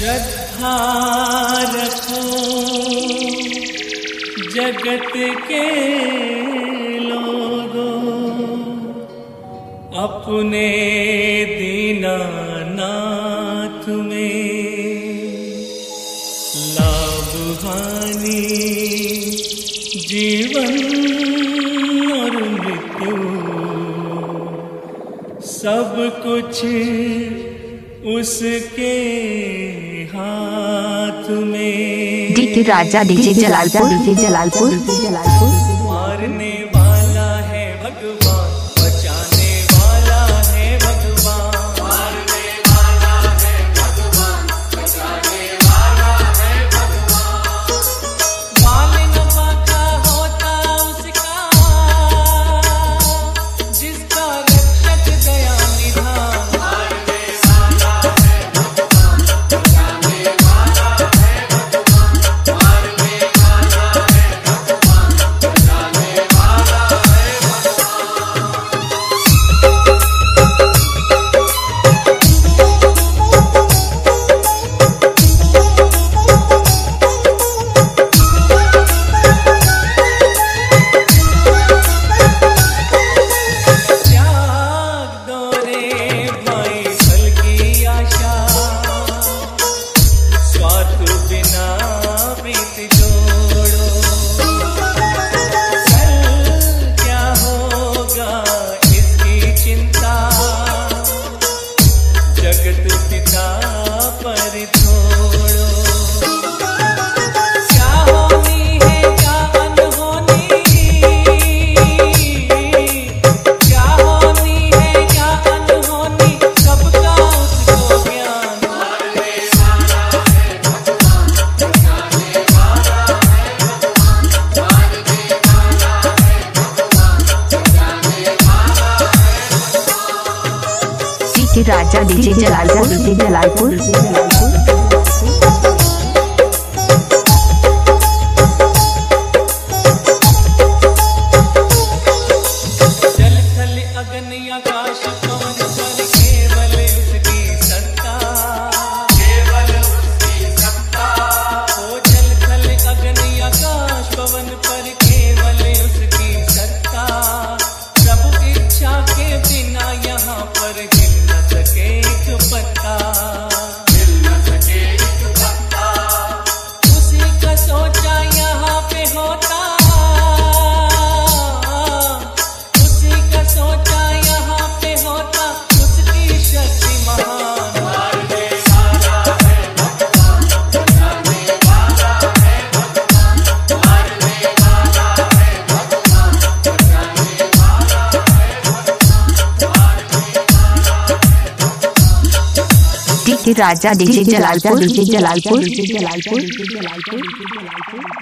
श्रद्धा रखो जगत के लोगों, अपने दीनानाथ में लाभ हानि जीवन और मृत्यु सब कुछ उसके हाथ में। डीके राजा डीजे जलालपुर मारने वाला है भगवान, बचाने वाला है भगवान। मारने वाला है भगवान, बचाने वाला है भगवान। माल नफा का होता उसका, जिसका रक्षक दया निधान। मारने वाला है भगवान, बचाने वाला है भगवान। मारने वाला है भगवान, बचाने वाला है त्याग दो रे भाई फल की आशा, स्वार्थ बिना प्रीत जोड़ो। कल क्या होगा इसकी चिंता, जगत पिता पर छोड़ो। क्या होनी है क्या अनहोनी, क्या होनी है क्या अनहोनी, सबका उसको ज्ञान। मारने वाला है भगवान, बचाने वाला है भगवान। मारने वाला है भगवान, बचाने वाला है। डीके राजा डीजे जलालपुर जल थल अगन आकाश पवन पर केवल उसकी सत्ता, केवल उसकी सत्ता। ओ जल थल अगन आकाश पवन पर केवल उसकी सत्ता। प्रभु इच्छा के बिना यहाँ पर हिल न सके एक पत्ता, हिल न सके एक पत्ता। उसी का सोचा यहाँ पे होता, उसी का सोचा यहाँ पे होता, उसकी शक्ति महान। मारने वाला है भगवान, बचाने वाला है भगवान। मारने वाला है भगवान, बचाने वाला है भगवान। डीके राजा डीजे जलालपुर